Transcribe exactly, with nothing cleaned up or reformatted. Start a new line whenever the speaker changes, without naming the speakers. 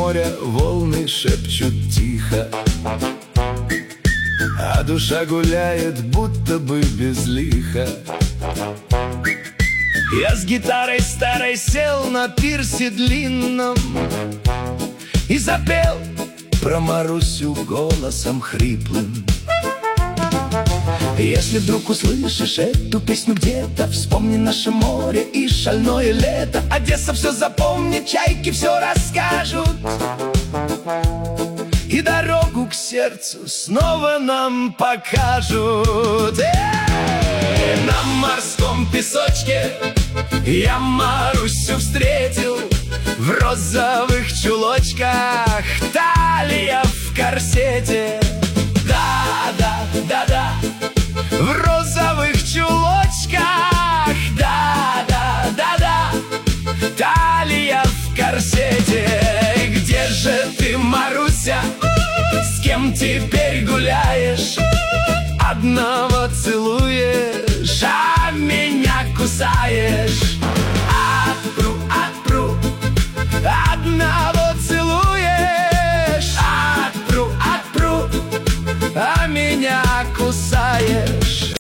моря волны шепчут тихо, а душа гуляет, будто бы без лиха. Я с гитарой старой сел на пирсе длинном и запел про Марусю голосом хриплым. Если вдруг услышишь эту песню где-то, вспомни наше море и шальное лето. Одесса все запомнит, чайки все расскажут, и дорогу к сердцу снова нам покажут. Эй! На морском песочке я Марусю встретил, в розовых чулочках, талия в корсете. Да-да, да-да, в розовых чулочках, да-да, да-да, талия в корсете. Где же ты, Маруся, с кем теперь гуляешь? Одного целуешь, а меня кусаешь.